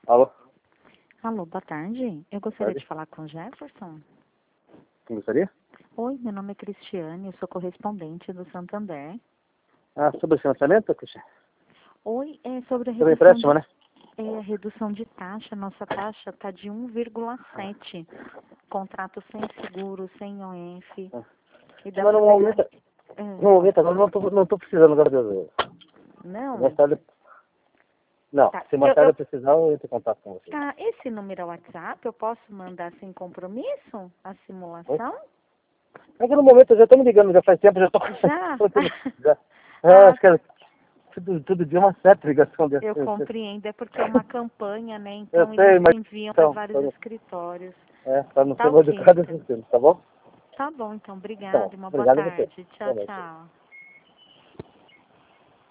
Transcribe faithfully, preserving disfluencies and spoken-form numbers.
Alô? Alô, boa tarde. Eu gostaria Tarde. de falar com o Jefferson. Quem gostaria? Oi, meu nome é Cristiane, eu sou correspondente do Santander. Ah, sobre o financiamento, Cristian? Oi, é sobre a Sobre redução empréstimo, de, né? é, a redução de taxa. Nossa taxa está de um vírgula sete. Contrato sem seguro, sem O F. Ah. E dá Mas para no pegar... momento, É, no momento agora não tô, não tô precisando, graças a Deus. Se mais não? tarde, não, Tá. se mais Eu, tarde eu, eu precisar, eu entro em contato com você. tá, esse número é o WhatsApp? Eu posso mandar sem compromisso a Oi? simulação? É que no momento eu já tô me ligando, já faz tempo, já tô Já? já. É, Ah, acho que é tudo, todo dia uma certa ligação dessa. eu compreendo, é porque é uma campanha, né? Eu Então eles sei, mas enviam para então, vários pra não, escritórios. é, pra não ser Tá mal ok, educado então. esses termos, tá bom? Tá bom, então. Tá bom. Obrigada e uma boa Obrigado a você. tarde. Tchau, Boa noite. tchau.